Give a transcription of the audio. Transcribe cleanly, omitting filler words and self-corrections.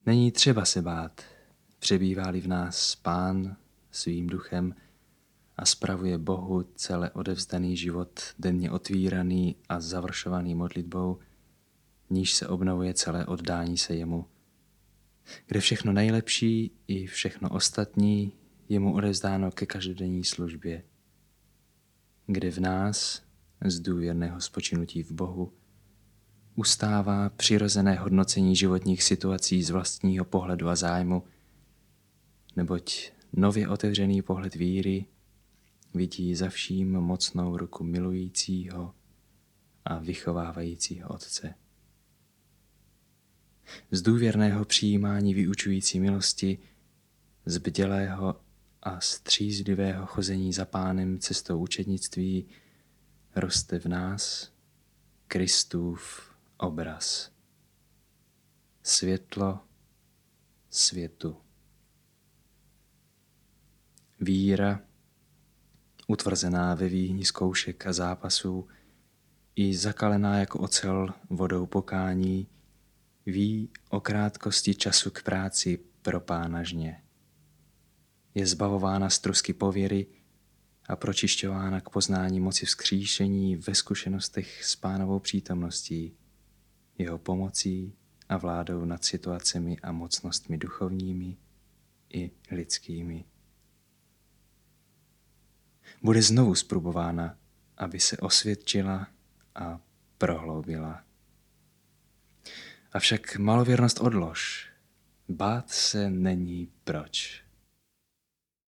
Není třeba se bát, přebývá-li v nás Pán svým duchem a spravuje Bohu celé odevzdaný život, denně otvíraný a završovaný modlitbou, níž se obnovuje celé oddání se jemu, kde všechno nejlepší i všechno ostatní je mu odevzdáno ke každodenní službě, kde v nás z důvěrného spočinutí v Bohu ustává přirozené hodnocení životních situací z vlastního pohledu a zájmu, neboť nově otevřený pohled víry vidí za vším mocnou ruku milujícího a vychovávajícího Otce. Z důvěrného přijímání vyučující milosti, z bdělého a střízlivého chození za Pánem cestou učednictví roste v nás Kristův obraz. Světlo světu. Víra, utvrzená ve výhni zkoušek a zápasů, i zakalená jako ocel vodou pokání, ví o krátkosti času k práci pro Pána žně. Je zbavována z trusky pověry a pročišťována k poznání moci vzkříšení ve zkušenostech s Pánovou přítomností, jeho pomocí a vládou nad situacemi a mocnostmi duchovními i lidskými. Bude znovu zprobována, aby se osvědčila a prohloubila. Avšak malověrnost odlož, bát se není proč.